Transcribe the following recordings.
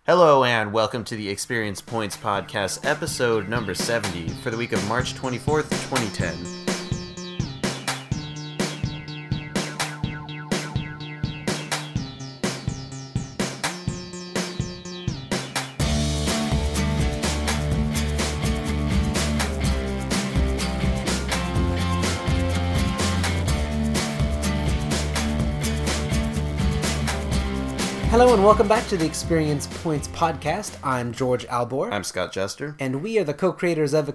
Hello and welcome to the Experience Points Podcast, episode number 70 for the week of March 24th, 2010. Hello and welcome back to the Experience Points Podcast. I'm George Albor. I'm Scott Jester. And we are the co-creators of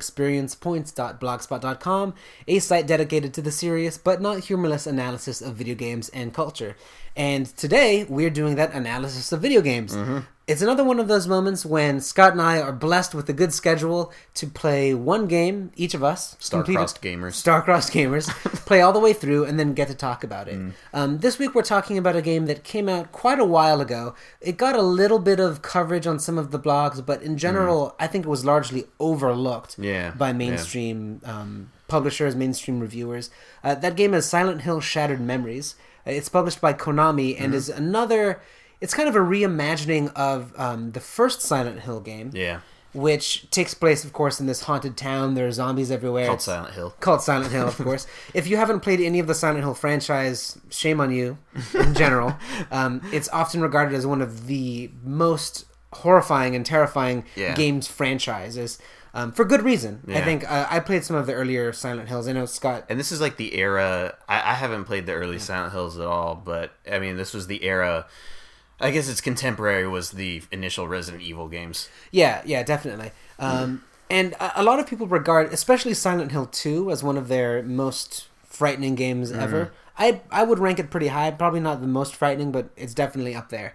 ExperiencePoints.blogspot.com, a site dedicated to the serious but not humorless analysis of video games and culture. And today, we're doing that analysis of video games. Mm-hmm. It's another one of those moments when Scott and I are blessed with a good schedule to play one game, each of us. Star-crossed gamers. Play all the way through and then get to talk about it. This week we're talking about a game that came out quite a while ago. It got a little bit of coverage on some of the blogs, but in general, I think it was largely overlooked by mainstream publishers, mainstream reviewers. That game is Silent Hill Shattered Memories. It's published by Konami and is another... It's kind of a reimagining of the first Silent Hill game. Yeah. Which takes place, of course, in this haunted town. There are zombies everywhere. Called Silent Hill. Called Silent Hill, of course. If you haven't played any of the Silent Hill franchise, shame on you, in general. It's often regarded as one of the most horrifying and terrifying games franchises. For good reason. Yeah. I think I played some of the earlier Silent Hills. I know Scott... And this is like the era... I haven't played the early Silent Hills at all, but, I mean, this was the era... I guess its contemporary was the initial Resident Evil games. Yeah, definitely. And a lot of people regard, especially Silent Hill 2, as one of their most frightening games ever. I would rank it pretty high. Probably not the most frightening, but it's definitely up there.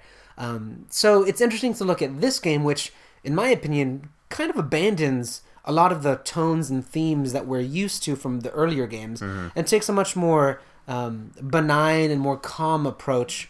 So it's interesting to look at this game, which, in my opinion, kind of abandons a lot of the tones and themes that we're used to from the earlier games, and takes a much more benign and more calm approach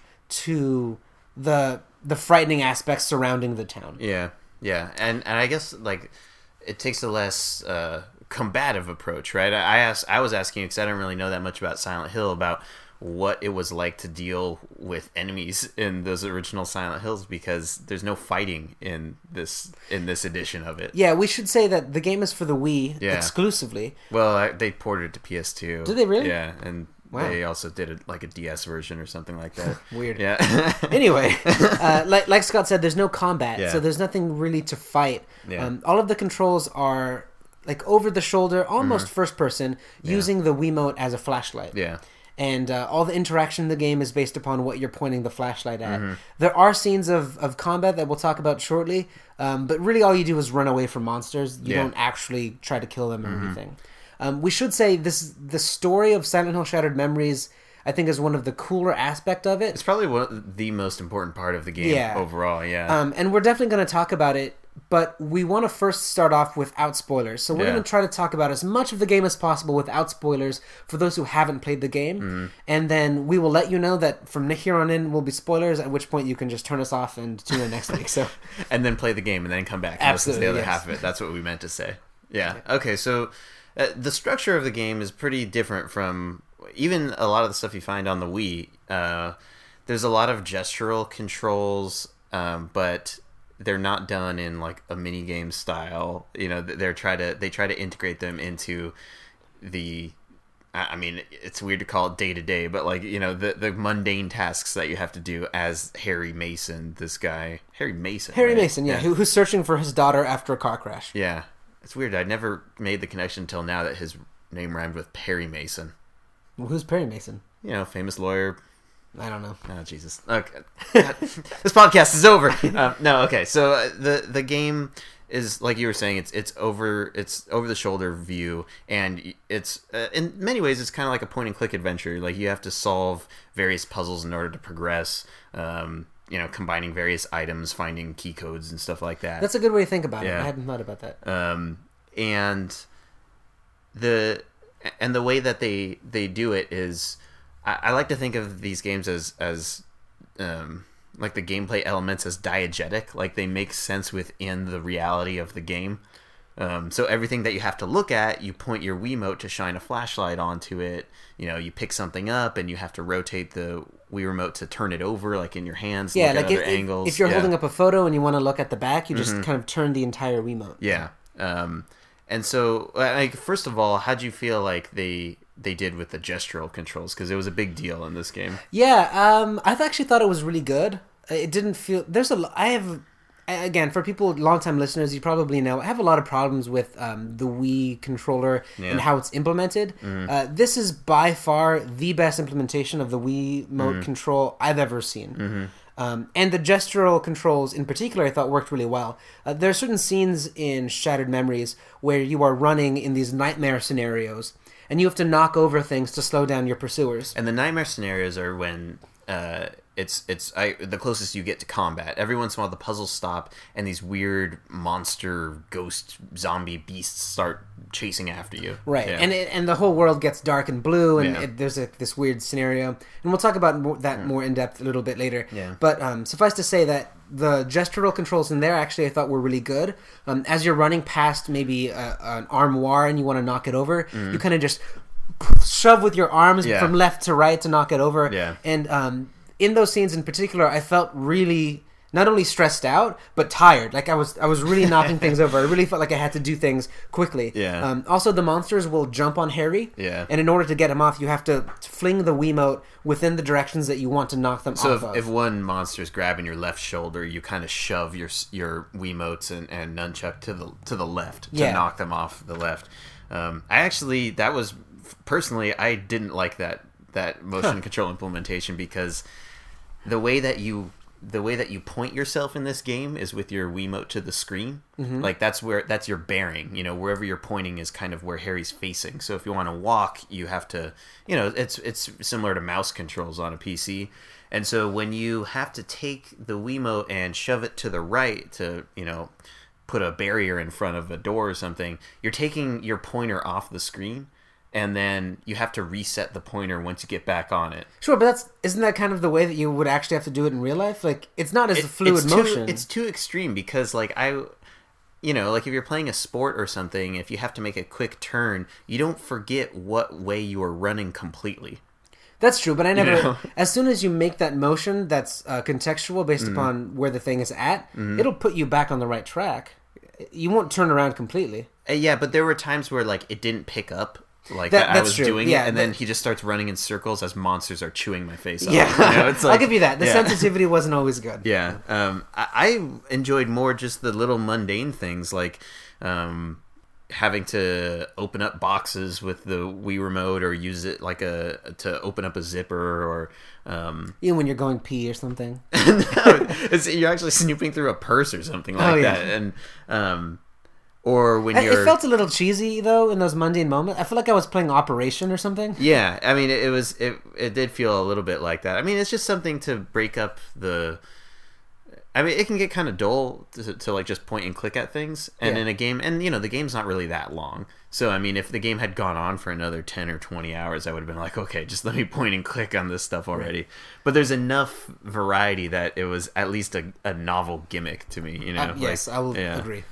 to the frightening aspects surrounding the town. Yeah. And I guess, like, it takes a less combative approach, right? I was asking you, because I don't really know that much about Silent Hill, about what it was like to deal with enemies in those original Silent Hills, because there's no fighting in this edition of it. Yeah, we should say that the game is for the Wii exclusively. Well, they ported it to PS2. Did they really? Yeah, and they also did it like a DS version or something like that. Weird. Yeah. Anyway, like Scott said, there's no combat, so there's nothing really to fight. Yeah. All of the controls are like over the shoulder, almost first person, using the Wiimote as a flashlight. Yeah. And all the interaction in the game is based upon what you're pointing the flashlight at. There are scenes of combat that we'll talk about shortly, but really all you do is run away from monsters. You don't actually try to kill them or anything. We should say the story of Silent Hill Shattered Memories, I think, is one of the cooler aspect of it. It's probably the most important part of the game overall, and we're definitely going to talk about it, but we want to first start off without spoilers. So we're going to try to talk about as much of the game as possible without spoilers for those who haven't played the game. And then we will let you know that from here on in will be spoilers, at which point you can just turn us off and tune in next week. So and then play the game and then come back and absolutely, listen to the other half of it. That's what we meant to say. Yeah. Okay, so... the structure of the game is pretty different from even a lot of the stuff you find on the Wii. There's a lot of gestural controls, but they're not done in like a mini game style. You know, they try to integrate them into the. I mean, it's weird to call it day to day, but like, you know, the mundane tasks that you have to do as Harry Mason. This guy, Harry Mason, who's searching for his daughter after a car crash. Yeah. It's weird. I never made the connection until now that his name rhymed with Perry Mason. Well, who's Perry Mason? You know, famous lawyer. I don't know. Oh, Jesus. Okay. This podcast is over. No, okay. So the game is, like you were saying, it's over the shoulder view, and it's in many ways it's kind of like a point and click adventure. Like, you have to solve various puzzles in order to progress. You know, combining various items, finding key codes and stuff like that. That's a good way to think about it. I hadn't thought about that. And the way that they do it is, I like to think of these games as like the gameplay elements as diegetic, like they make sense within the reality of the game. So everything that you have to look at, you point your Wiimote to shine a flashlight onto it. You know, you pick something up and you have to rotate the Wii remote to turn it over, like in your hands. Yeah, look like at other angles. If you're holding up a photo and you want to look at the back, you just kind of turn the entire Wiimote. Yeah. And so, like, first of all, how'd you feel like they did with the gestural controls? Because it was a big deal in this game. Yeah, I've actually thought it was really good. It didn't feel... I have... Again, for people, long-time listeners, you probably know, I have a lot of problems with the Wii controller and how it's implemented. This is by far the best implementation of the Wii Wiimote control I've ever seen. And the gestural controls in particular I thought worked really well. There are certain scenes in Shattered Memories where you are running in these nightmare scenarios and you have to knock over things to slow down your pursuers. And the nightmare scenarios are when it's the closest you get to combat. Every once in a while the puzzles stop and these weird monster ghost zombie beasts start chasing after you. Right, yeah. and the whole world gets dark and blue, and there's this weird scenario, and we'll talk about that more in depth a little bit later. Yeah. But suffice to say that the gestural controls in there actually I thought were really good. As you're running past maybe an armoire and you want to knock it over, you kind of just shove with your arms from left to right to knock it over. Yeah. And in those scenes in particular, I felt really not only stressed out but tired. Like I was really knocking things over. I really felt like I had to do things quickly. Yeah. Also, the monsters will jump on Harry. Yeah. And in order to get him off, you have to fling the Wiimote within the directions that you want to knock them off of. So if one monster's grabbing your left shoulder, you kind of shove your Wiimotes and nunchuck to the left to knock them off the left. Personally, I didn't like that motion control implementation because the way that you point yourself in this game is with your Wiimote to the screen. Like that's your bearing. You know, wherever you're pointing is kind of where Harry's facing. So if you want to walk, you have to, you know, it's similar to mouse controls on a PC. And so when you have to take the Wiimote and shove it to the right to, you know, put a barrier in front of a door or something, you're taking your pointer off the screen. And then you have to reset the pointer once you get back on it. Sure, but isn't that kind of the way that you would actually have to do it in real life? Like, it's not as fluid motion. It's too extreme because, like, like if you're playing a sport or something, if you have to make a quick turn, you don't forget what way you are running completely. That's true, but I never... You know? As soon as you make that motion that's contextual based upon where the thing is at, it'll put you back on the right track. You won't turn around completely. Yeah, but there were times where, like, it didn't pick up. Like that's I was true. doing it, and then he just starts running in circles as monsters are chewing my face off. Yeah, you know, it's like, I'll give you that. The sensitivity wasn't always good. Yeah, I enjoyed more just the little mundane things like having to open up boxes with the Wii remote or use it like to open up a zipper or even when you're going pee or something. No, you're actually snooping through a purse or something like that, and. Or when you're... It felt a little cheesy, though, in those mundane moments. I feel like I was playing Operation or something. Yeah, I mean, it did feel a little bit like that. I mean, it's just something to break up the... I mean, it can get kind of dull to like, just point and click at things. And in a game... And, you know, the game's not really that long. So, I mean, if the game had gone on for another 10 or 20 hours, I would have been like, okay, just let me point and click on this stuff already. Right. But there's enough variety that it was at least a novel gimmick to me, you know? Yes, I will agree.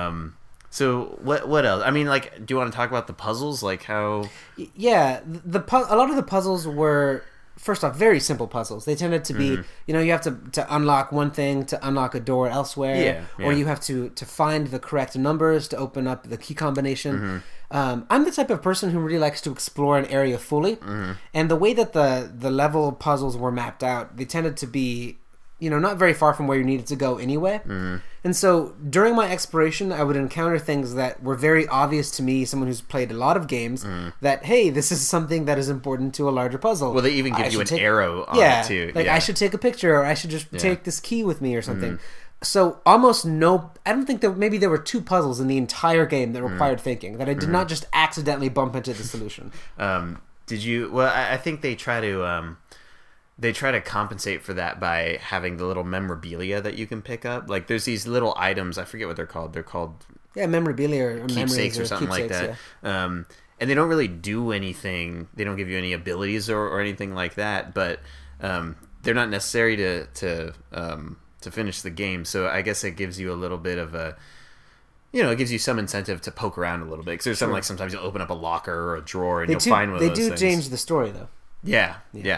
So what else? I mean, like, do you want to talk about the puzzles? Like how? Yeah, a lot of the puzzles were, first off, very simple puzzles. They tended to be, you know, you have to unlock one thing to unlock a door elsewhere, or you have to find the correct numbers to open up the key combination. I'm the type of person who really likes to explore an area fully, and the way that the level puzzles were mapped out, they tended to be, you know, not very far from where you needed to go anyway. And so during my exploration, I would encounter things that were very obvious to me, someone who's played a lot of games, that, hey, this is something that is important to a larger puzzle. Well, they even give you an arrow on it, too. Like, I should take a picture, or I should just take this key with me or something. So almost I don't think maybe there were 2 puzzles in the entire game that required thinking, that I did not just accidentally bump into the solution. Did you... Well, I think they try to... They try to compensate for that by having the little memorabilia that you can pick up. Like, there's these little items, I forget what they're called. They're called... Yeah, memorabilia or keepsakes or something like that. Yeah. And they don't really do anything. They don't give you any abilities or anything like that. But they're not necessary to finish the game. So I guess it gives you a little bit of it gives you some incentive to poke around a little bit. Because there's something like sometimes you'll open up a locker or a drawer and you'll find one of those things. They do change the story, though. Yeah.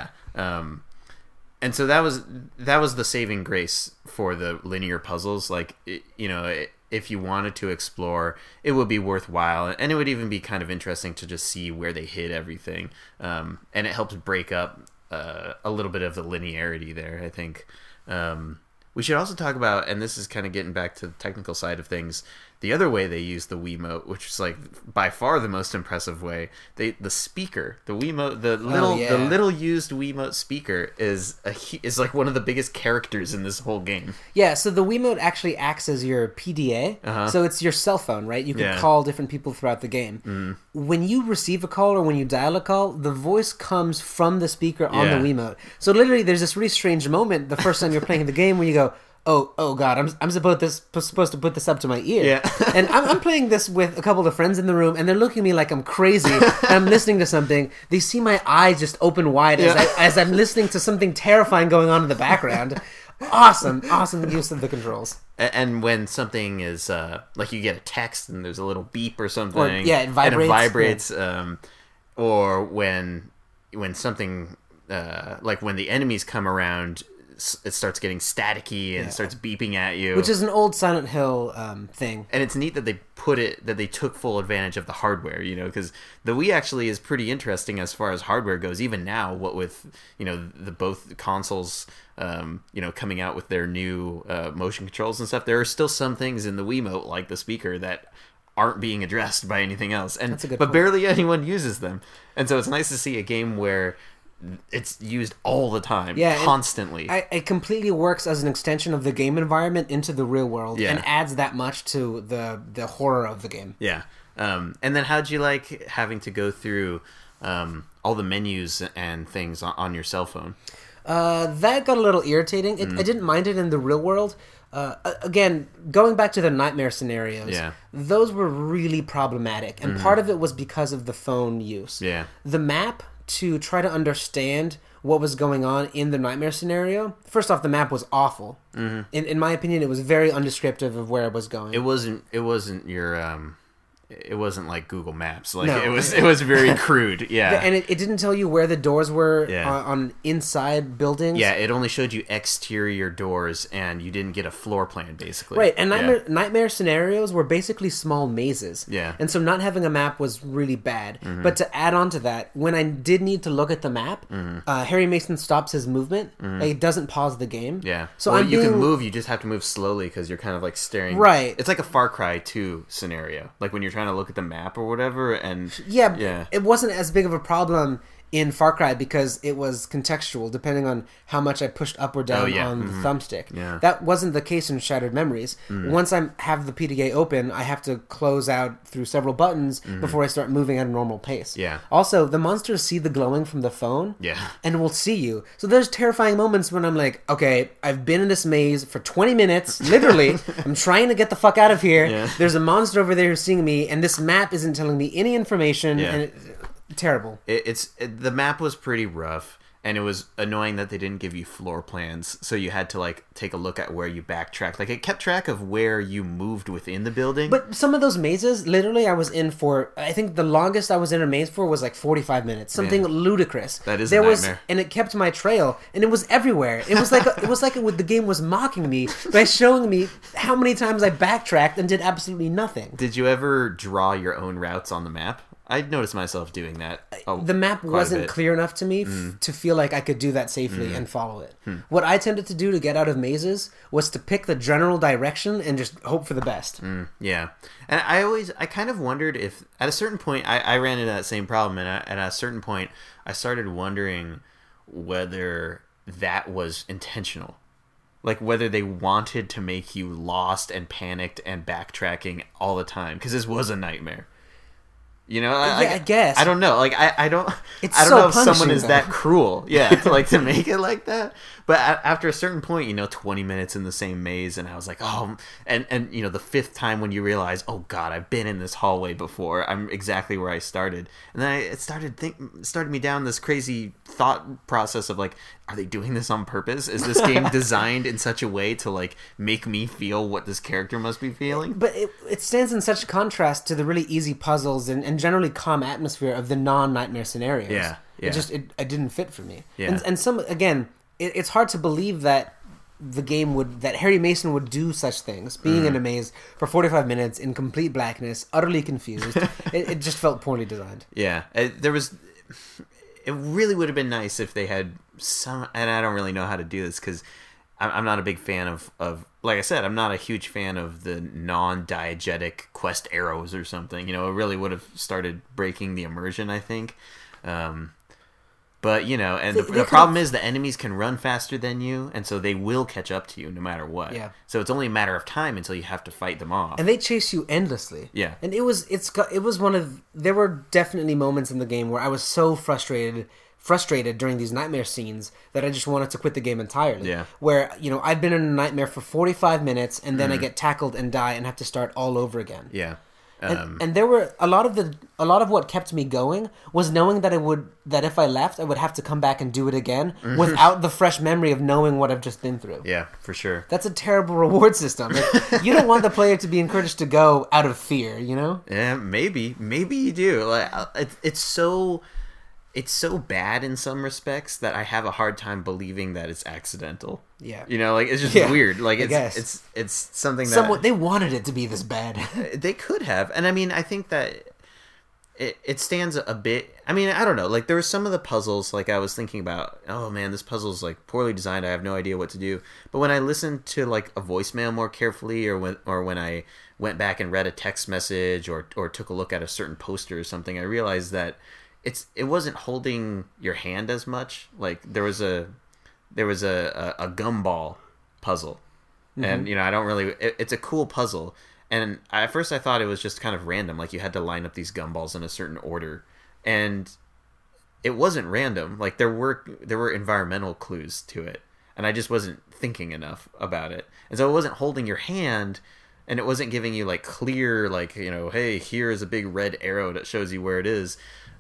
And so that was the saving grace for the linear puzzles. Like, if you wanted to explore, it would be worthwhile, and it would even be kind of interesting to just see where they hid everything. And it helps break up a little bit of the linearity there, I think. We should also talk about, and this is kind of getting back to the technical side of things, the other way they use the Wiimote, which is like by far the most impressive way. The speaker, the Wiimote, the little used Wiimote speaker is like one of the biggest characters in this whole game. Yeah, so the Wiimote actually acts as your PDA. So it's your cell phone, right? You can call different people throughout the game. When you receive a call or when you dial a call, the voice comes from the speaker on the Wiimote. So literally, there's this really strange moment the first time you're playing the game when you go, oh God, I'm supposed to put this up to my ear. Yeah. And I'm playing this with a couple of friends in the room, and they're looking at me like I'm crazy, and I'm listening to something. They see my eyes just open wide as I'm listening to something terrifying going on in the background. Awesome use of the controls. And when something is, like you get a text and there's a little beep or something. Or, it vibrates. Or when something, like when the enemies come around, it starts getting staticky and starts beeping at you, which is an old Silent Hill thing. And it's neat that they took full advantage of the hardware, because the Wii actually is pretty interesting as far as hardware goes. Even now, what with the both consoles, coming out with their new motion controls and stuff, there are still some things in the Wiimote, like the speaker, that aren't being addressed by anything else, but barely anyone uses them. And so it's nice to see a game where it's used all the time, constantly. It completely works as an extension of the game environment into the real world, and adds that much to the horror of the game. Yeah. And then how'd you like having to go through all the menus and things on your cell phone? That got a little irritating. I didn't mind it in the real world. Again, going back to the nightmare scenarios, those were really problematic, and part of it was because of the phone use. Yeah. The map, to try to understand what was going on in the nightmare scenario. First off, the map was awful. In my opinion, it was very undescriptive of where it was going. It wasn't your it wasn't like Google Maps. Like, no. It was very crude. Yeah. And it didn't tell you where the doors were on inside buildings. Yeah, it only showed you exterior doors, and you didn't get a floor plan, basically. Right, and nightmare scenarios were basically small mazes. Yeah. And so not having a map was really bad. But to add on to that, when I did need to look at the map, Harry Mason stops his movement. Like, it doesn't pause the game. Yeah. So you can move, you just have to move slowly because you're kind of like staring. Right. It's like a Far Cry 2 scenario. Like when you're trying to look at the map or whatever, and it wasn't as big of a problem in Far Cry because it was contextual depending on how much I pushed up or down on the thumbstick. Yeah. That wasn't the case in Shattered Memories. Once I have the PDA open, I have to close out through several buttons before I start moving at a normal pace. Yeah. Also, the monsters see the glowing from the phone and will see you. So there's terrifying moments when I'm like, okay, I've been in this maze for 20 minutes, literally. I'm trying to get the fuck out of here. Yeah. There's a monster over there who's seeing me, and this map isn't telling me any information. And terrible. The map was pretty rough, and it was annoying that they didn't give you floor plans, so you had to like take a look at where you backtracked. Like, it kept track of where you moved within the building. But some of those mazes, literally, I was in for, I think the longest I was in a maze for was like 45 minutes. Something ludicrous. That is a nightmare. And it kept my trail, and it was everywhere. It was like the game was mocking me by showing me how many times I backtracked and did absolutely nothing. Did you ever draw your own routes on the map? I noticed myself doing that. The map wasn't clear enough to me to feel like I could do that safely and follow it. What I tended to do to get out of mazes was to pick the general direction and just hope for the best. Yeah. And I kind of wondered if, at a certain point, I ran into that same problem, and at a certain point, I started wondering whether that was intentional. Like, whether they wanted to make you lost and panicked and backtracking all the time, because this was a nightmare. You know, I guess. I don't know. Like I don't. It's I don't so know if someone punishing, is though. that cruel. Yeah, to make it like that. But after a certain point, 20 minutes in the same maze, and I was like, oh, and the fifth time when you realize, oh God, I've been in this hallway before. I'm exactly where I started, and then it started me down this crazy thought process of like, are they doing this on purpose? Is this game designed in such a way to like make me feel what this character must be feeling? But it stands in such contrast to the really easy puzzles and generally calm atmosphere of the non-nightmare scenarios. Yeah. It didn't fit for me. Yeah. And some, again, it's hard to believe that that Harry Mason would do such things, being in a maze for 45 minutes in complete blackness, utterly confused. it just felt poorly designed. Yeah. It really would have been nice if they had some, and I don't really know how to do this because I'm not a big fan of, like I said, I'm not a huge fan of the non-diegetic quest arrows or something. It really would have started breaking the immersion, I think. But, and the problem is the enemies can run faster than you, and so they will catch up to you no matter what. Yeah. So it's only a matter of time until you have to fight them off. And they chase you endlessly. Yeah. And it was there were definitely moments in the game where I was so frustrated during these nightmare scenes that I just wanted to quit the game entirely. Yeah. Where, I've been in a nightmare for 45 minutes and then I get tackled and die and have to start all over again. Yeah. And there were a lot of what kept me going was knowing that if I left, I would have to come back and do it again without the fresh memory of knowing what I've just been through. Yeah, for sure. That's a terrible reward system. You don't want the player to be encouraged to go out of fear, Yeah, maybe you do. Like it's so bad in some respects that I have a hard time believing that it's accidental. Yeah. It's just weird. Like it's something that they wanted it to be this bad. They could have. And I mean, I think that it stands a bit. I mean, I don't know. Like there were some of the puzzles like I was thinking about, oh man, this puzzle's like poorly designed. I have no idea what to do. But when I listened to like a voicemail more carefully or when I went back and read a text message or took a look at a certain poster or something, I realized that it wasn't holding your hand as much. Like there was a gumball puzzle, and I don't really. It's a cool puzzle, and at first I thought it was just kind of random. Like you had to line up these gumballs in a certain order, and it wasn't random. Like there were environmental clues to it, and I just wasn't thinking enough about it, and so it wasn't holding your hand. And it wasn't giving you like clear, like, hey, here is a big red arrow that shows you where it is.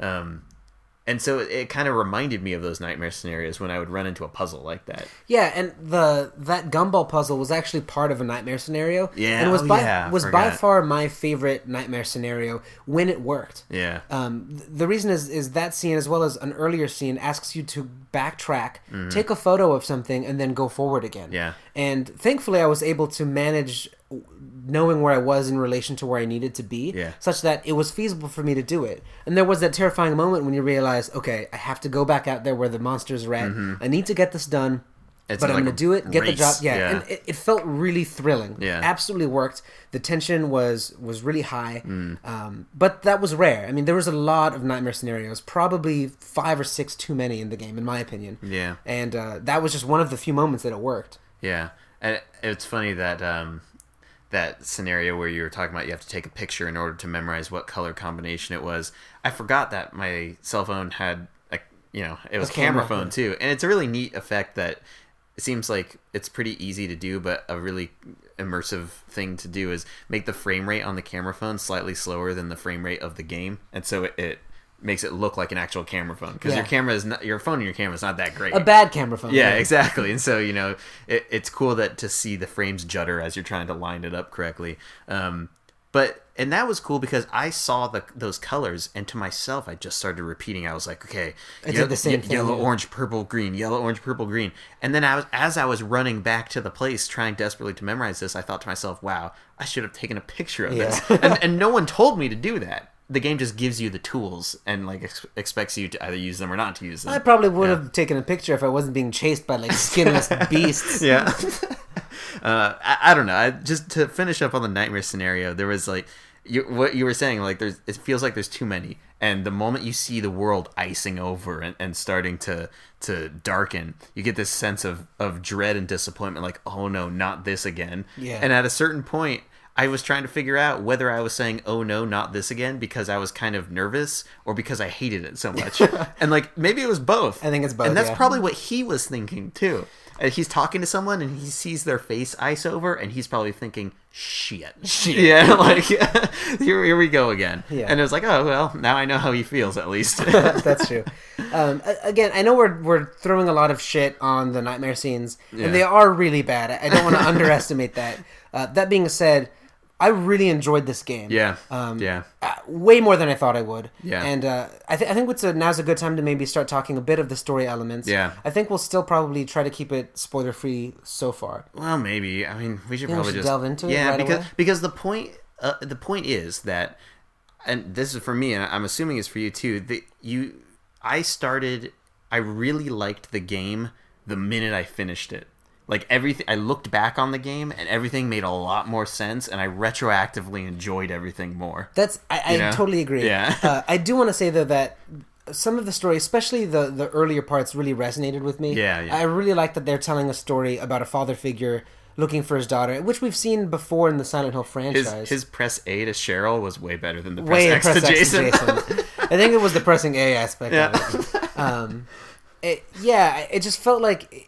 And so it kind of reminded me of those nightmare scenarios when I would run into a puzzle like that. Yeah, and that gumball puzzle was actually part of a nightmare scenario. Yeah, and it was by far my favorite nightmare scenario when it worked. Yeah. The reason is that scene, as well as an earlier scene, asks you to backtrack, take a photo of something, and then go forward again. Yeah. And thankfully, I was able to manage knowing where I was in relation to where I needed to be, such that it was feasible for me to do it. And there was that terrifying moment when you realize, okay, I have to go back out there where the monsters are at. I need to get this done, but I'm going to do it, get the job. Yeah, and it felt really thrilling. Yeah. Absolutely worked. The tension was really high, but that was rare. I mean, there was a lot of nightmare scenarios, probably 5 or 6 too many in the game, in my opinion. Yeah. And that was just one of the few moments that it worked. Yeah. And it's funny that that scenario where you were talking about you have to take a picture in order to memorize what color combination it was. I forgot that my cell phone had it was a camera phone too, and it's a really neat effect that it seems like it's pretty easy to do, but a really immersive thing to do is make the frame rate on the camera phone slightly slower than the frame rate of the game, and so it makes it look like an actual camera phone because your phone and your camera is not that great. A bad camera phone. Yeah, exactly. And so it's cool to see the frames judder as you're trying to line it up correctly. And that was cool because I saw those colors, and to myself I just started repeating. I was like, okay, I did the same thing. Yellow, orange, purple, green. Yellow, orange, purple, green. And then as I was running back to the place, trying desperately to memorize this, I thought to myself, wow, I should have taken a picture of this. And no one told me to do that. The game just gives you the tools and like expects you to either use them or not to use them. I probably would have taken a picture if I wasn't being chased by like skinless beasts. Yeah. I don't know. Just to finish up on the nightmare scenario, there was like what you were saying. Like it feels like there's too many, and the moment you see the world icing over and starting to darken, you get this sense of dread and disappointment. Like, oh no, not this again. Yeah. And at a certain point, I was trying to figure out whether I was saying, oh no, not this again, because I was kind of nervous or because I hated it so much. And like, maybe it was both. I think it's both. And that's probably what he was thinking too. He's talking to someone and he sees their face ice over and he's probably thinking, shit. Yeah, like, here we go again. Yeah. And it was like, oh, well, now I know how he feels at least. That's true. Again, I know we're throwing a lot of shit on the nightmare scenes, and they are really bad. I don't want to underestimate that. That being said, I really enjoyed this game. Yeah. Way more than I thought I would. Yeah. And I think now's a good time to maybe start talking a bit of the story elements. Yeah. I think we'll still probably try to keep it spoiler free so far. Well, maybe. I mean, we should probably just delve into it. Right because the point is that, and this is for me, and I'm assuming it's for you too. I really liked the game the minute I finished it. Like everything, I looked back on the game and everything made a lot more sense, and I retroactively enjoyed everything more. I totally agree. Yeah. I do want to say though that some of the story, especially the earlier parts, really resonated with me. Yeah. I really like that they're telling a story about a father figure looking for his daughter, which we've seen before in the Silent Hill franchise. His press A to Cheryl was way better than the press X to Jason. I think it was the pressing A aspect of it. It just felt like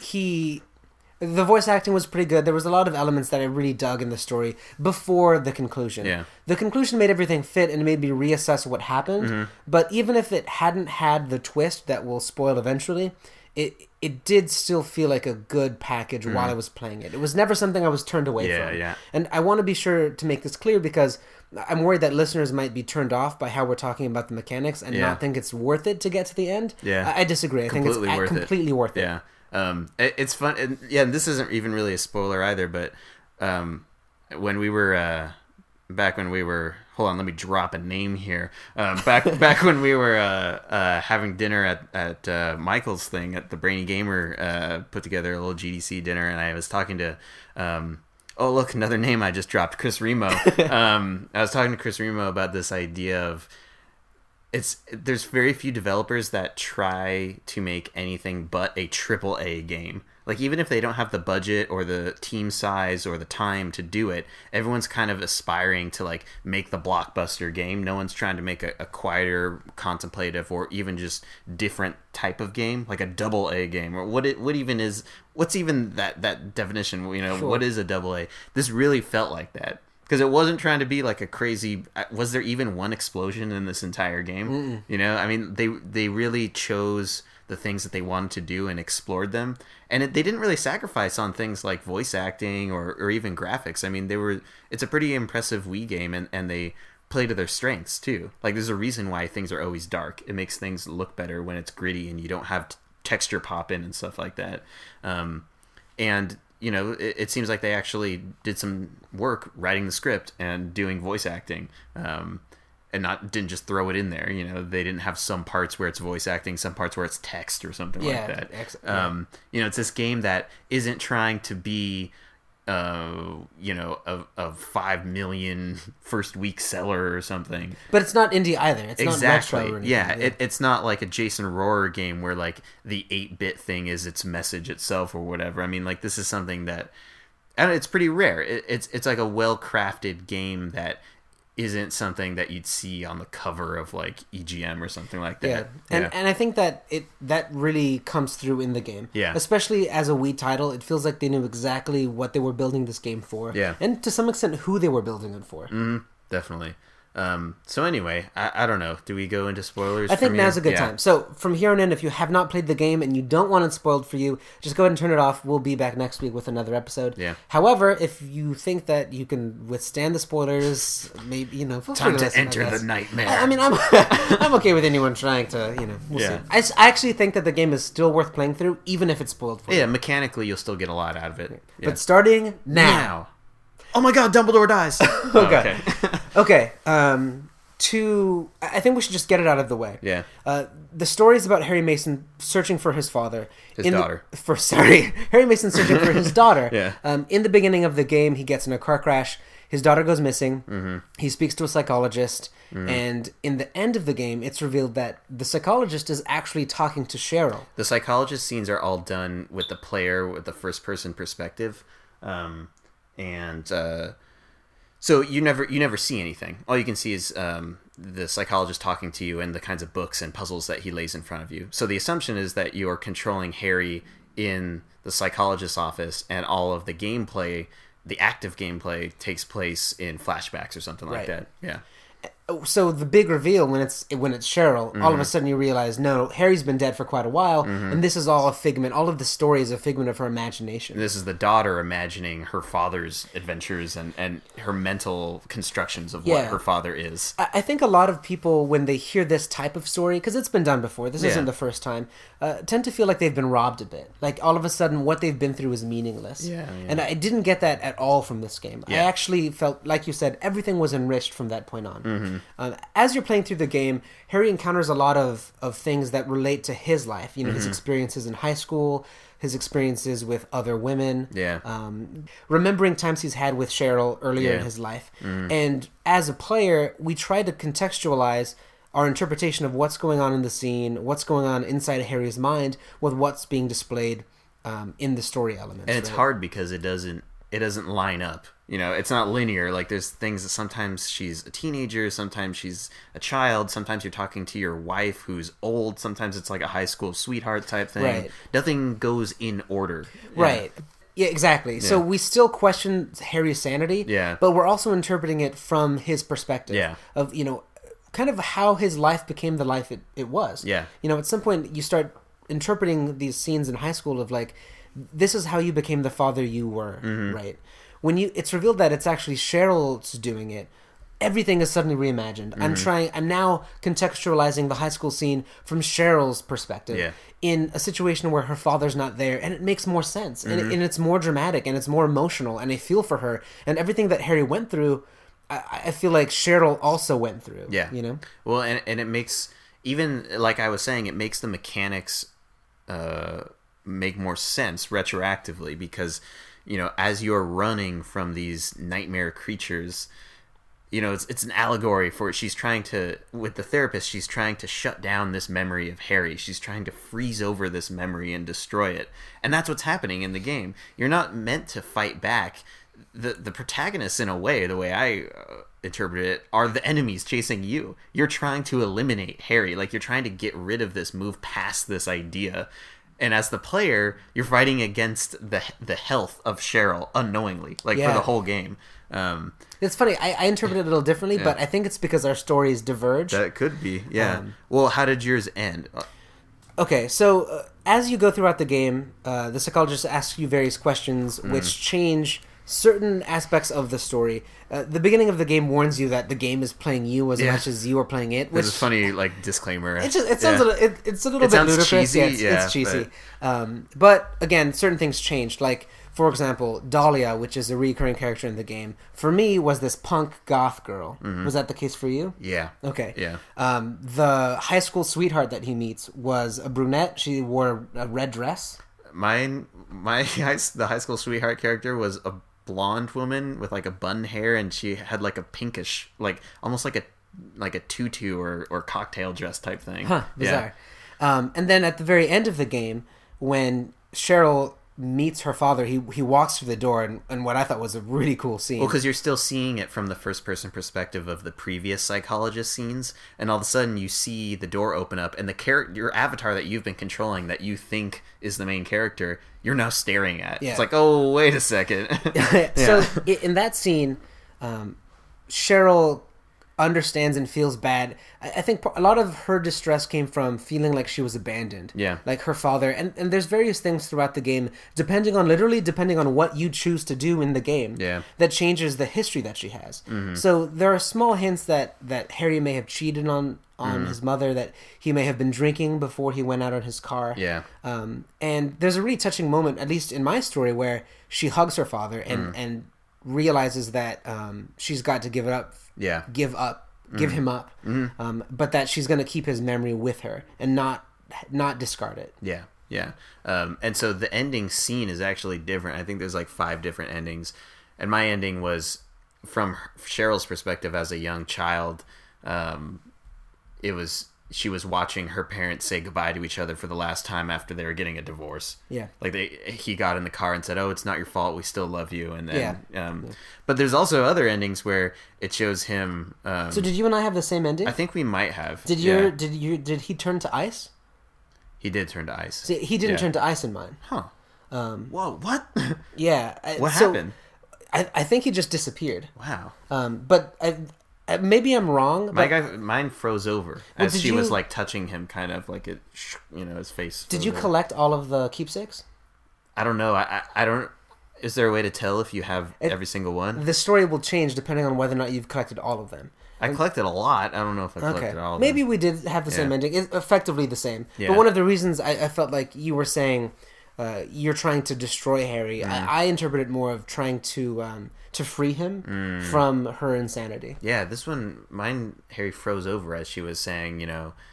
the voice acting was pretty good. There was a lot of elements that I really dug in the story before the conclusion. Yeah. The conclusion made everything fit and it made me reassess what happened. Mm-hmm. But even if it hadn't had the twist that will spoil eventually, it did still feel like a good package while I was playing it. It was never something I was turned away from. Yeah. And I want to be sure to make this clear because I'm worried that listeners might be turned off by how we're talking about the mechanics and not think it's worth it to get to the end. Yeah. I disagree. I think it's completely worth it. Yeah. It's fun, and this isn't even really a spoiler either. But when we were back when we were, hold on, let me drop a name here. Back when we were having dinner at Michael's thing at the Brainy Gamer, put together a little GDC dinner, and I was talking to. Oh look, another name I just dropped, Chris Remo. I was talking to Chris Remo about this idea of. There's very few developers that try to make anything but a AAA game. Like, even if they don't have the budget or the team size or the time to do it, everyone's kind of aspiring to, like, make the blockbuster game. No one's trying to make a quieter, contemplative, or even just different type of game, like a AA game. Or what's even that definition? Sure. What is a AA? This really felt like that. Because it wasn't trying to be like a crazy. Was there even one explosion in this entire game? Mm-mm. I mean, they really chose the things that they wanted to do and explored them, and they didn't really sacrifice on things like voice acting or even graphics. I mean, it's a pretty impressive Wii game, and they play to their strengths too. Like, there's a reason why things are always dark. It makes things look better when it's gritty and you don't have texture pop in and stuff like that. And it seems like they actually did some work writing the script and doing voice acting, and didn't just throw it in there. They didn't have some parts where it's voice acting, some parts where it's text or something like that. It's this game that isn't trying to be, a 5 million first week seller or something. But it's not indie either. It's not retro or anything. Yeah, it's not like a Jason Rohrer game where like the 8-bit thing is its message itself or whatever. I mean, like, this is something that, and it's pretty rare. It's like a well-crafted game that isn't something that you'd see on the cover of like EGM or something like that. And I think that that really comes through in the game. Yeah. Especially as a Wii title, it feels like they knew exactly what they were building this game for. Yeah. And to some extent who they were building it for. Mm-hmm. Definitely. So anyway, I don't know. Do we go into spoilers? I think now's a good time. So from here on in, if you have not played the game and you don't want it spoiled for you, just go ahead and turn it off. We'll be back next week with another episode. Yeah. However, if you think that you can withstand the spoilers, maybe feel time to enter the nightmare. I mean, I'm okay with anyone trying to. We'll see. I actually think that the game is still worth playing through, even if it's spoiled for you. Yeah, mechanically, you'll still get a lot out of it. Yeah. But starting now. Oh my God! Dumbledore dies. Okay. Okay. I think we should just get it out of the way. Yeah. The story is about Harry Mason searching for his father. His daughter. Harry Mason searching for his daughter. Yeah. In the beginning of the game, he gets in a car crash. His daughter goes missing. Mm-hmm. He speaks to a psychologist. Mm-hmm. And in the end of the game, it's revealed that the psychologist is actually talking to Cheryl. The psychologist scenes are all done with the player with the first-person perspective. So you never see anything. All you can see is the psychologist talking to you and the kinds of books and puzzles that he lays in front of you. So the assumption is that you are controlling Harry in the psychologist's office, and all of the gameplay, the active gameplay, takes place in flashbacks or something like that. Yeah. So the big reveal when it's Cheryl, all of a sudden you realize, no, Harry's been dead for quite a while, and this is all a figment. All of the story is a figment of her imagination. And this is the daughter imagining her father's adventures and her mental constructions of what her father is. I think a lot of people, when they hear this type of story, because it's been done before, this isn't the first time, tend to feel like they've been robbed a bit. Like all of a sudden what they've been through is meaningless. Yeah. And I didn't get that at all from this game. Yeah. I actually felt, like you said, everything was enriched from that point on. As you're playing through the game, Harry encounters a lot of things that relate to his life. You know, his experiences in high school, his experiences with other women. Yeah. Remembering times he's had with Cheryl earlier in his life. And as a player, we try to contextualize our interpretation of what's going on in the scene, what's going on inside Harry's mind, with what's being displayed in the story elements. And it's hard because it doesn't line up. You know, it's not linear. Like, there's things that sometimes she's a teenager, sometimes she's a child, sometimes you're talking to your wife who's old, sometimes it's like a high school sweetheart type thing. Right. Nothing goes in order. Right. Yeah, exactly. Yeah. So we still question Harry's sanity, but we're also interpreting it from his perspective of, you know, kind of how his life became the life it was. Yeah. You know, at some point you start interpreting these scenes in high school of like, this is how you became the father you were, right? When it's revealed that it's actually Cheryl's doing it, everything is suddenly reimagined. I'm now contextualizing the high school scene from Cheryl's perspective in a situation where her father's not there, and it makes more sense, and it's more dramatic, and it's more emotional, and I feel for her, and everything that Harry went through, I feel like Cheryl also went through. Yeah. You know? Well, and it makes, even like I was saying, it makes the mechanics make more sense retroactively because, you know, as you're running from these nightmare creatures, you know, it's an allegory for, she's trying to, with the therapist, she's trying to shut down this memory of Harry. She's trying to freeze over this memory and destroy it. And that's what's happening in the game. You're not meant to fight back. The protagonists, in a way, the way I interpret it, are the enemies chasing you. You're trying to eliminate Harry. Like, you're trying to get rid of this, move past this idea. And as the player, you're fighting against the health of Cheryl unknowingly, like for the whole game. It's funny. I interpret it a little differently, but I think it's because our stories diverge. That could be, yeah. Well, how did yours end? Okay, so as you go throughout the game, the psychologist asks you various questions which change certain aspects of the story. The beginning of the game warns you that the game is playing you as much as you are playing it. Which is a funny, like, disclaimer. It sounds it's a little bit ludicrous. Cheesy, it's cheesy. But again, certain things changed. Like, for example, Dahlia, which is a recurring character in the game, for me was this punk goth girl. Was that the case for you? Yeah. Okay. Yeah. The high school sweetheart that he meets was a brunette. She wore a red dress. The high school sweetheart character was a blonde woman with like a bun hair, and she had like a pinkish, like almost like a tutu or cocktail dress type thing. Bizarre. And then at the very end of the game, when Cheryl meets her father, he walks through the door, and what I thought was a really cool scene. Well, because you're still seeing it from the first person perspective of the previous psychologist scenes, and all of a sudden you see the door open up, and your avatar that you've been controlling, that you think is the main character, you're now staring at. It's like, oh, wait a second. So in that scene, Cheryl understands and feels bad. I think a lot of her distress came from feeling like she was abandoned. Yeah. Like her father. And there's various things throughout the game, depending on what you choose to do in the game, that changes the history that she has. So there are small hints that Harry may have cheated on his mother, that he may have been drinking before he went out on his car. Yeah. And there's a really touching moment, at least in my story, where she hugs her father and realizes that she's got to give him up, but that she's going to keep his memory with her and not discard it. Yeah. And so the ending scene is actually different. I think there's like 5 different endings, and my ending was from Cheryl's perspective as a young child. It was she was watching her parents say goodbye to each other for the last time after they were getting a divorce. Yeah. Like he got in the car and said, "Oh, it's not your fault. We still love you." And then, but there's also other endings where it shows him. So did you and I have the same ending? I think we might have. Did he turn to ice? He did turn to ice. See, he didn't turn to ice in mine. Huh. Whoa, what? Yeah. What happened? I think he just disappeared. Wow. But maybe I'm wrong. But mine froze over as she was like touching him, kind of like it, his face. Did you collect all of the keepsakes? I don't know. I don't. Is there a way to tell if you have every single one? The story will change depending on whether or not you've collected all of them. I collected a lot. I don't know if I collected all of them. Maybe we did have the same ending. It's effectively the same. Yeah. But one of the reasons I felt like you were saying you're trying to destroy Harry, I interpret it more of trying to free him from her insanity. Yeah, this one, Harry froze over as she was saying,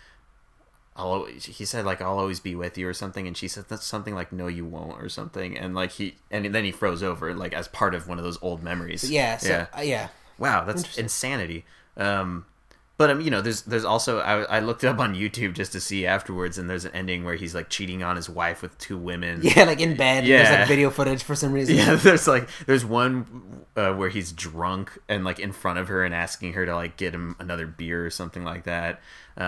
he said like, "I'll always be with you" or something, and she said that's something like, "No, you won't" or something, and like then he froze over like as part of one of those old memories. Yeah. Yeah. Wow, that's insanity. But there's also I looked it up on YouTube just to see afterwards, and there's an ending where he's like cheating on his wife with 2 women. Yeah, like in bed. Yeah. There's like video footage for some reason. Yeah, there's one where he's drunk and like in front of her and asking her to like get him another beer or something like that.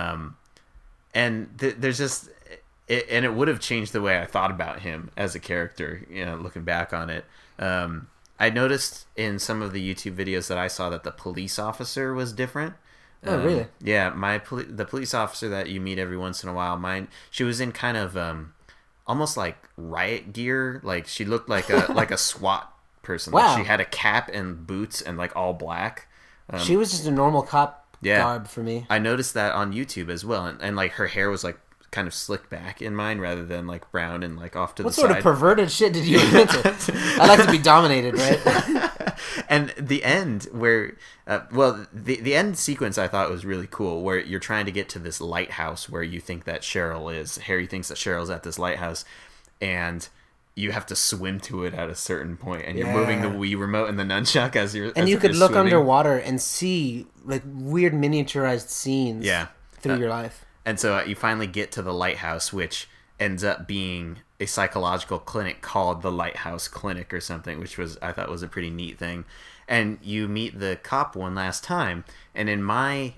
And there's just and it would have changed the way I thought about him as a character. Looking back on it. I noticed in some of the YouTube videos that I saw that the police officer was different. Oh, really? Yeah, the police officer that you meet every once in a while, she was in kind of almost like riot gear. Like she looked like a SWAT person. Wow. Like she had a cap and boots and like all black. She was just a normal cop garb for me. I noticed that on YouTube as well, and like her hair was like kind of slicked back in mine rather than like brown and like off to the side. What sort of perverted shit did you invent? I like to be dominated, right? And the end where, the end sequence I thought was really cool, where you're trying to get to this lighthouse where you think that Cheryl is. Harry thinks that Cheryl's at this lighthouse, and you have to swim to it at a certain point, and you're moving the Wii remote and the nunchuck as you're. And you could look underwater and see like weird miniaturized scenes. Through your life. And so you finally get to the lighthouse, which ends up being a psychological clinic called the Lighthouse Clinic or something, which I thought was a pretty neat thing. And you meet the cop one last time, and in my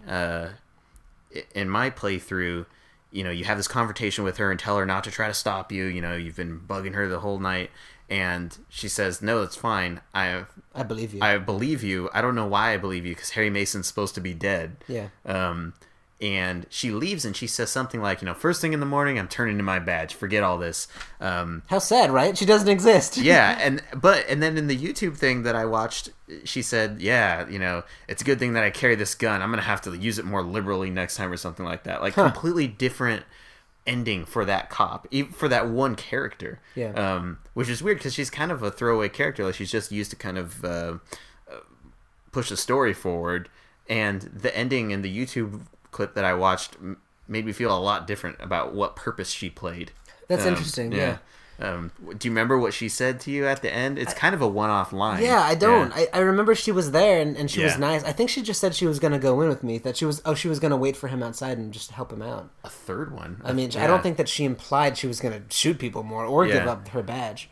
playthrough, you have this confrontation with her and tell her not to try to stop you. You've been bugging her the whole night, and she says, "No, it's fine. I believe you. I believe you. I don't know why I believe you, because Harry Mason's supposed to be dead." Yeah. And she leaves and she says something like, first thing in the morning, I'm turning in my badge. Forget all this. How sad, right? She doesn't exist. Yeah. And then in the YouTube thing that I watched, she said, yeah, it's a good thing that I carry this gun. I'm going to have to use it more liberally next time or something like that. Like completely different ending for that cop, for that one character. Yeah. Which is weird because she's kind of a throwaway character. Like she's just used to kind of push the story forward. And the ending in the YouTube clip that I watched made me feel a lot different about what purpose she played. That's interesting. Yeah. Do you remember what she said to you at the end? It's kind of a one-off line. Yeah, I don't. Yeah. I remember she was there and she was nice. I think she just said she was going to go in with me. That she was going to wait for him outside and just help him out. A third one. I mean, I don't think that she implied she was going to shoot people more or give up her badge.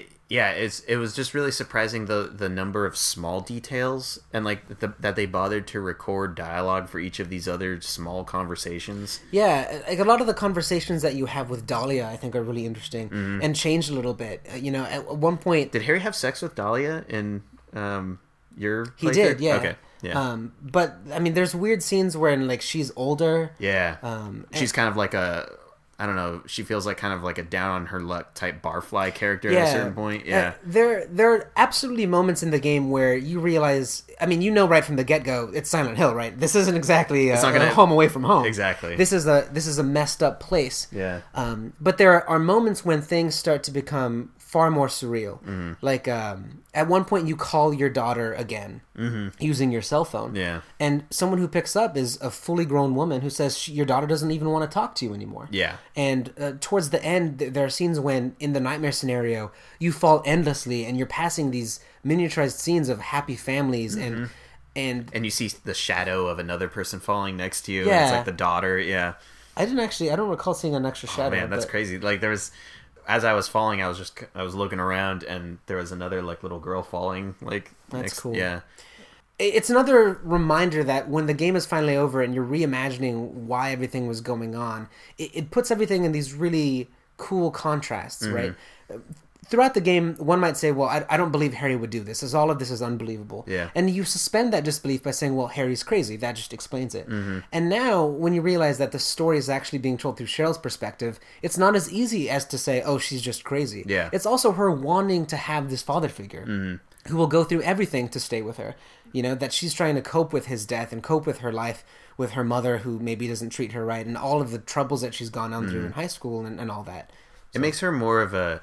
It was just really surprising the number of small details and like that they bothered to record dialogue for each of these other small conversations. Yeah, like a lot of the conversations that you have with Dahlia, I think, are really interesting and changed a little bit. At one point, did Harry have sex with Dahlia in your playthrough? He did, yeah. Okay. Yeah. But I mean, there's weird scenes where like she's older. Yeah. She's kind of like I don't know, she feels like kind of like a down on her luck type barfly character at a certain point. Yeah. There are absolutely moments in the game where you realize, I mean, right from the get-go, it's Silent Hill, right? This isn't exactly a home away from home. Exactly. This is a messed up place. Yeah. But there are moments when things start to become far more surreal. Mm-hmm. Like at one point you call your daughter again using your cell phone. Yeah. And someone who picks up is a fully grown woman who says your daughter doesn't even want to talk to you anymore. Yeah. And towards the end, there are scenes when, in the nightmare scenario, you fall endlessly and you're passing these miniaturized scenes of happy families and And you see the shadow of another person falling next to you. Yeah. And it's like the daughter. Yeah. I don't recall seeing an extra shadow. Oh man, that's crazy. Like there was, as I was falling, I was looking around, and there was another like little girl falling. Like that's cool. Yeah. It's another reminder that when the game is finally over and you're reimagining why everything was going on, it puts everything in these really cool contrasts, right? Throughout the game, one might say, well, I don't believe Harry would do this, as all of this is unbelievable. Yeah. And you suspend that disbelief by saying, well, Harry's crazy. That just explains it. And now, when you realize that the story is actually being told through Cheryl's perspective, it's not as easy as to say, oh, she's just crazy. Yeah. It's also her wanting to have this father figure who will go through everything to stay with her. You know, that she's trying to cope with his death and cope with her life with her mother who maybe doesn't treat her right and all of the troubles that she's gone on through in high school and all that. It makes her more of a...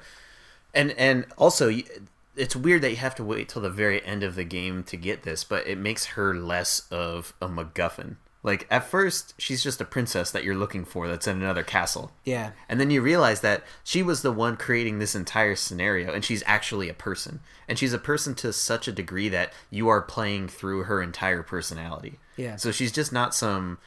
And also, it's weird that you have to wait till the very end of the game to get this, but it makes her less of a MacGuffin. Like, at first, she's just a princess that you're looking for that's in another castle. Yeah. And then you realize that she was the one creating this entire scenario, and she's actually a person. And she's a person to such a degree that you are playing through her entire personality. Yeah. So she's just not some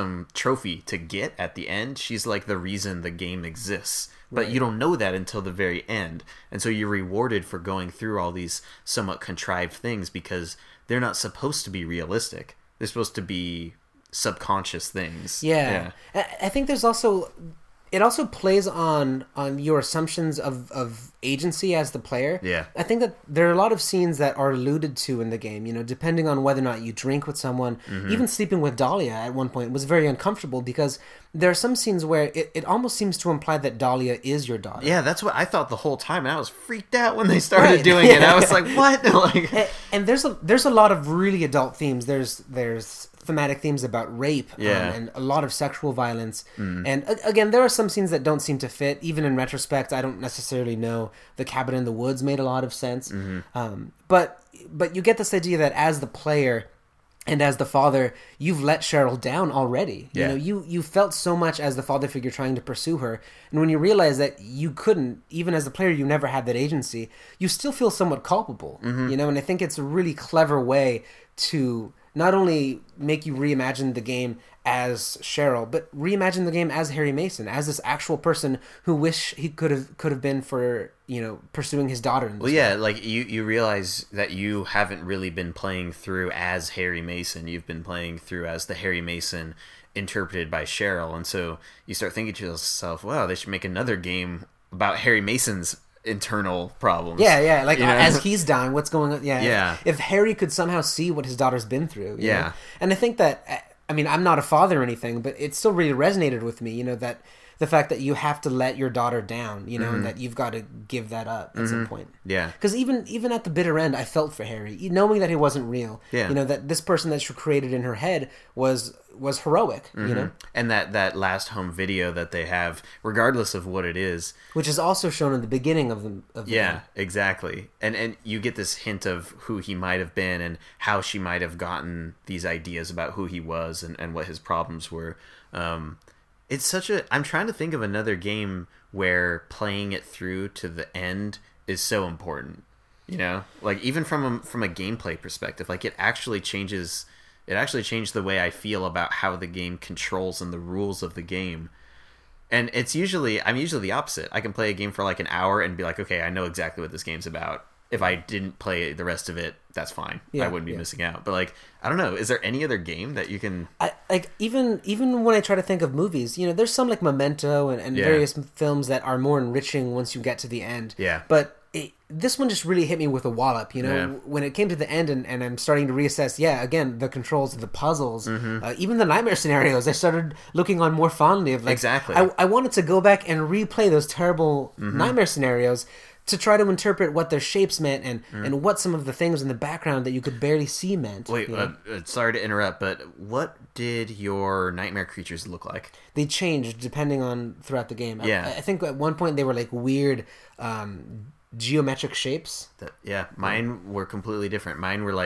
trophy to get at the end. She's like the reason the game exists. But you don't know that until the very end. And so you're rewarded for going through all these somewhat contrived things because they're not supposed to be realistic. They're supposed to be subconscious things. Yeah. I think there's also... It also plays on your assumptions of agency as the player. Yeah. I think that there are a lot of scenes that are alluded to in the game, you know, depending on whether or not you drink with someone. Even sleeping with Dahlia at one point was very uncomfortable because there are some scenes where it almost seems to imply that Dahlia is your daughter. Yeah, that's what I thought the whole time, and I was freaked out when they started doing it. I was like, what? Like... And there's a lot of really adult themes. There's thematic themes about rape and a lot of sexual violence. And again, there are some scenes that don't seem to fit. Even in retrospect, I don't necessarily know. The cabin in the woods made a lot of sense. But you get this idea that as the player and as the father, you've let Cheryl down already. Yeah. You know, you felt so much as the father figure trying to pursue her. And when you realize that you couldn't, even as the player, you never had that agency, you still feel somewhat culpable. You know, and I think it's a really clever way to not only make you reimagine the game as Cheryl, but reimagine the game as Harry Mason, as this actual person who wish he could have been for, you know, pursuing his daughter in this way. Like you realize that you haven't really been playing through as Harry Mason. You've been playing through as the Harry Mason interpreted by Cheryl, and so you start thinking to yourself, wow, they should make another game about Harry Mason's internal problems. Yeah, like, you know? as he's dying, what's going on? Yeah. If Harry could somehow see what his daughter's been through. You know? Yeah. And I think that, I mean, I'm not a father or anything, but it still really resonated with me, you know, that the fact that you have to let your daughter down, you know, and that you've got to give that up at some point. Yeah. Because even at the bitter end, I felt for Harry, knowing that he wasn't real. Yeah. You know, that this person that she created in her head was heroic, you know? And that last home video that they have, regardless of what it is, which is also shown in the beginning of the game. Exactly. And you get this hint of who he might have been and how she might have gotten these ideas about who he was and what his problems were. It's such a... I'm trying to think of another game where playing it through to the end is so important. You know? Like, even from a gameplay perspective, like, it actually changes... It actually changed the way I feel about how the game controls and the rules of the game. And I'm usually the opposite. I can play a game for like an hour and be like, okay, I know exactly what this game's about. If I didn't play the rest of it, that's fine. I wouldn't be missing out. But like, I don't know. Is there any other game that you can... Even when I try to think of movies, you know, there's some like Memento and various films that are more enriching once you get to the end. Yeah. But this one just really hit me with a wallop, you know, when it came to the end and I'm starting to reassess, again, the controls, the puzzles, even the nightmare scenarios, I started looking on more fondly of like, exactly. I wanted to go back and replay those terrible nightmare scenarios to try to interpret what their shapes meant and what some of the things in the background that you could barely see meant. Wait, sorry to interrupt, but what did your nightmare creatures look like? They changed depending on throughout the game. Yeah. I think at one point they were like weird geometric shapes. Mine were completely different. Mine were like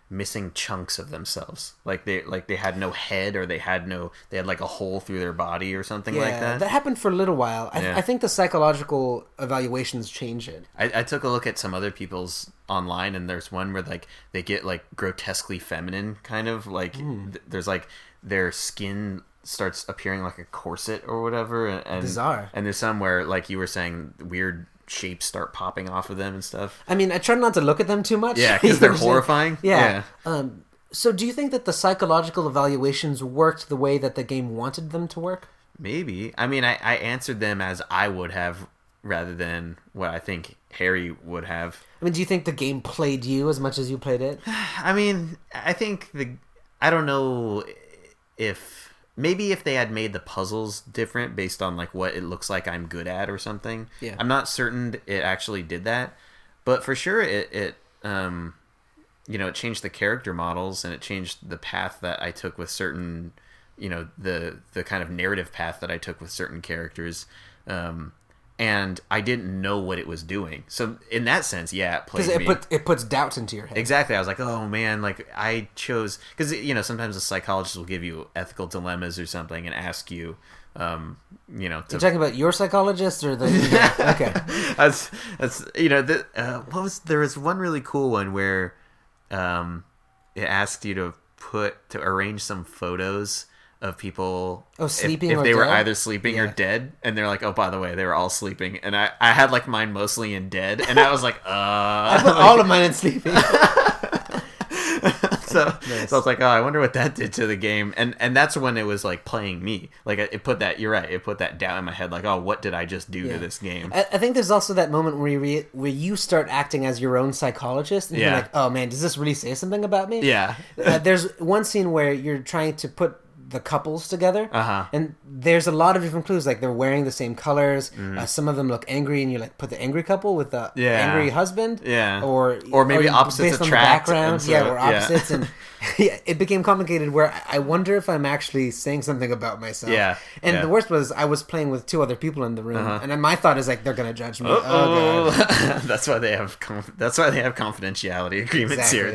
missing chunks of themselves. Like they had no head, or they had like a hole through their body or something like that. That happened for a little while. I think the psychological evaluations change it. I took a look at some other people's online, and there's one where like they get like grotesquely feminine, kind of like there's like their skin starts appearing like a corset or whatever, and bizarre. And there's some where, like you were saying, weird shapes start popping off of them and stuff. I mean, I try not to look at them too much. Yeah, because they're horrifying. Yeah. So do you think that the psychological evaluations worked the way that the game wanted them to work? Maybe. I mean, I answered them as I would have, rather than what I think Harry would have. I mean, do you think the game played you as much as you played it? I mean, I think I don't know if... Maybe if they had made the puzzles different based on like what it looks like I'm good at or something. Yeah. I'm not certain it actually did that, but for sure it it changed the character models, and it changed the path that I took with certain, the kind of narrative path that I took with certain characters. And I didn't know what it was doing. So in that sense, yeah, it played me. Because it puts doubt into your head. Exactly. I was like, oh man, like I chose... Because, sometimes a psychologist will give you ethical dilemmas or something and ask you, You're talking about your psychologist or the... Okay. There was one really cool one where it asked you to arrange some photos of people sleeping if or they were dead? either sleeping or dead, and they're like, oh, by the way, they were all sleeping, and I had like mine mostly in dead, and I was like, I put all of mine in sleeping. So I was like, oh, I wonder what that did to the game, and that's when it was like playing me, like it put that, you're right, it put that doubt in my head, like, oh, what did I just do to this game? I think there's also that moment where you start acting as your own psychologist, and you're like, oh man, does this really say something about me? Yeah. There's one scene where you're trying to put the couples together, and there's a lot of different clues, like they're wearing the same colors, some of them look angry, and you like put the angry couple with the angry husband, or maybe opposites based on attract, the background, so, or opposites, and it became complicated where I wonder if I'm actually saying something about myself. And the worst was I was playing with two other people in the room, and then my thought is like, they're gonna judge me. Oh god. That's why they have confidentiality agreements here.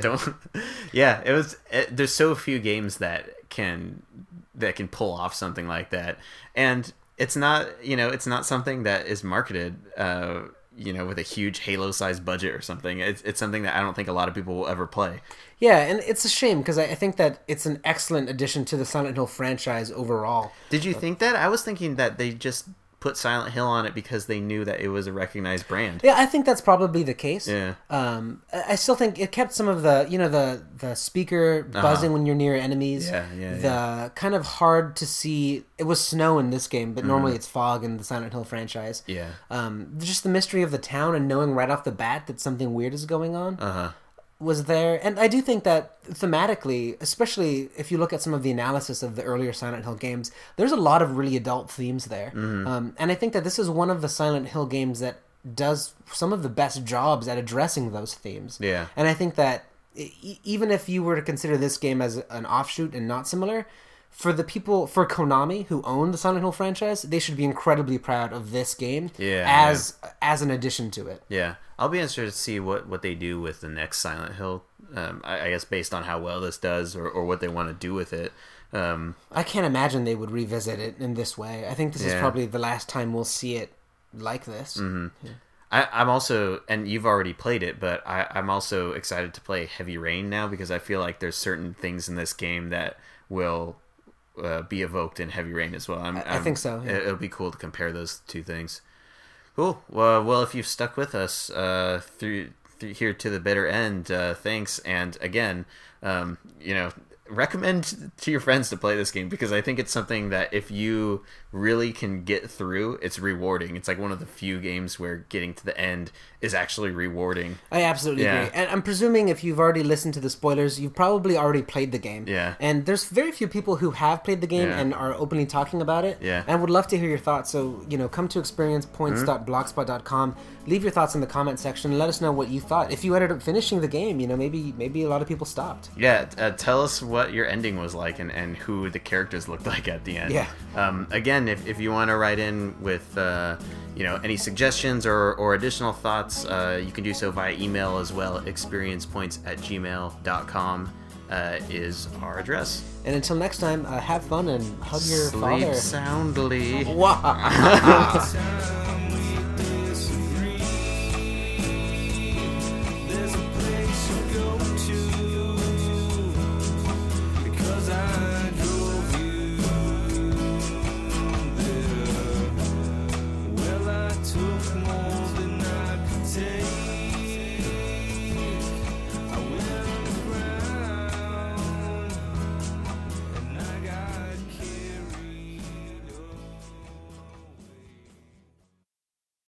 There's so few games that can pull off something like that, and it's not something that is marketed with a huge Halo-sized budget or something. It's something that I don't think a lot of people will ever play. Yeah, and it's a shame because I think that it's an excellent addition to the Silent Hill franchise overall. Did you think that? I was thinking that they just put Silent Hill on it because they knew that it was a recognized brand. Yeah, I think that's probably the case. Yeah. I still think it kept some of the, the speaker buzzing when you're near enemies. The kind of hard to see... It was snow in this game, but normally it's fog in the Silent Hill franchise. Yeah. Just the mystery of the town and knowing right off the bat that something weird is going on. Was there, and I do think that thematically, especially if you look at some of the analysis of the earlier Silent Hill games, there's a lot of really adult themes there. And I think that this is one of the Silent Hill games that does some of the best jobs at addressing those themes. Yeah. And I think that even if you were to consider this game as an offshoot and not similar, for Konami, who own the Silent Hill franchise, they should be incredibly proud of this game as an addition to it. Yeah. I'll be interested to see what they do with the next Silent Hill. I guess based on how well this does, or what they want to do with it. I can't imagine they would revisit it in this way. I think this is probably the last time we'll see it like this. Yeah. I'm also, and you've already played it, but I'm also excited to play Heavy Rain now, because I feel like there's certain things in this game that will be evoked in Heavy Rain as well. I think so. Yeah. It'll be cool to compare those two things. Cool. Well, if you've stuck with us through here to the bitter end, thanks. And again, recommend to your friends to play this game, because I think it's something that if you really can get through, it's rewarding. It's like one of the few games where getting to the end is actually rewarding. I absolutely agree. And I'm presuming if you've already listened to the spoilers, you've probably already played the game. Yeah. And there's very few people who have played the game and are openly talking about it. Yeah. And I would love to hear your thoughts. So, come to experiencepoints.blogspot.com. Leave your thoughts in the comment section and let us know what you thought. If you ended up finishing the game, maybe a lot of people stopped. Yeah. Tell us what what your ending was like and who the characters looked like at the end. Yeah. Again, if you want to write in with any suggestions or additional thoughts, you can do so via email as well. experiencepoints@gmail.com is our address. And until next time, have fun and hug your Sleep father. soundly. Wow.